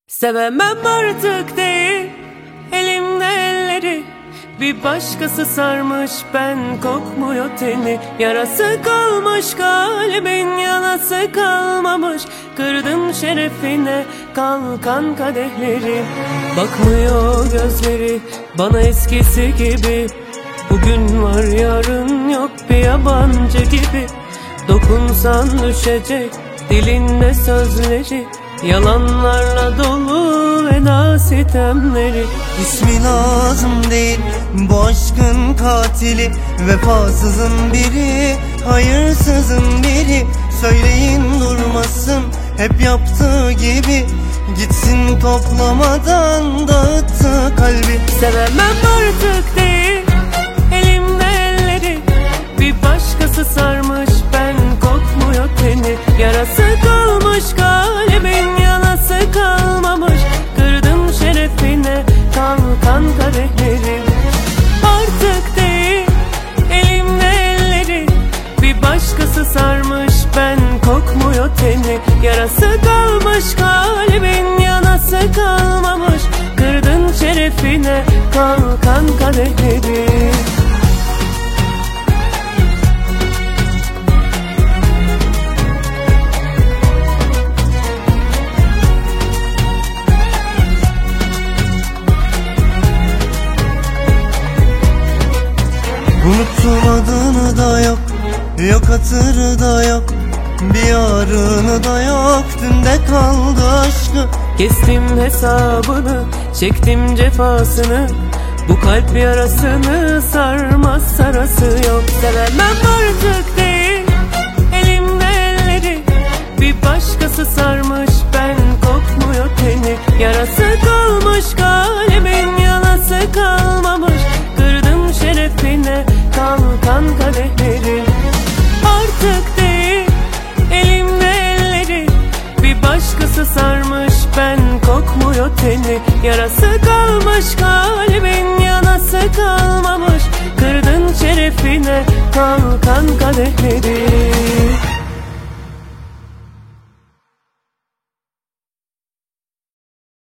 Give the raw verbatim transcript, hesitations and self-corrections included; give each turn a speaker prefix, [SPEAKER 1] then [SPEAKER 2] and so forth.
[SPEAKER 1] Sevemem artık değil, elimde elleri bir başkası sarmış, ben kokmuyor teni. Yarası kalmış kalbin, yanası kalmamış. Kırdın şerefine kalkan kadehleri. Bakmıyor gözleri bana eskisi gibi. Bugün var yarın yok, bir yabancı gibi. Dokunsan düşecek dilinde sözleri. Yalanlarla dolu veda sitemleri.
[SPEAKER 2] İsmi lazım değil bu aşkın katili. Vefasızın biri, hayırsızın biri. Söyleyin durmasın hep yaptığı gibi. Gitsin toplamadan dağıttı kalbi.
[SPEAKER 1] Sevemem artık değil, elimde elleri bir başkası sarmış, ben kokmuyor teni. Yarası kalmış kalbin, yanası kalmamış. Kırdın şerefine kalkan kadehleri. Artık değil, elimde elleri bir başkası sarmış, ben kokmuyor teni. Yarası kalmış kalbin, yanası kalmamış. Kırdın şerefine kalkan kadehleri.
[SPEAKER 2] Unutulmadığını da yok, yok hatırı da yok. Bir yarını da yok, dünde kaldı aşkı.
[SPEAKER 1] Kestim hesabını, çektim cefasını. Bu kalp yarasını sarmaz sarası yok. Sevemem artık değil, elimde elleri bir başkası sarmış, ben kokmuyor teni. Yarası kalmış kalbin, yanası kalmamış. Kırdın şerefine kalkan kadehleri. Artık değil, elimde elleri bir başkası sarmış, ben kokmuyor teni. Yarası kalmış kalbin, yanası kalmamış. Kırdın şerefine kalkan kadehleri.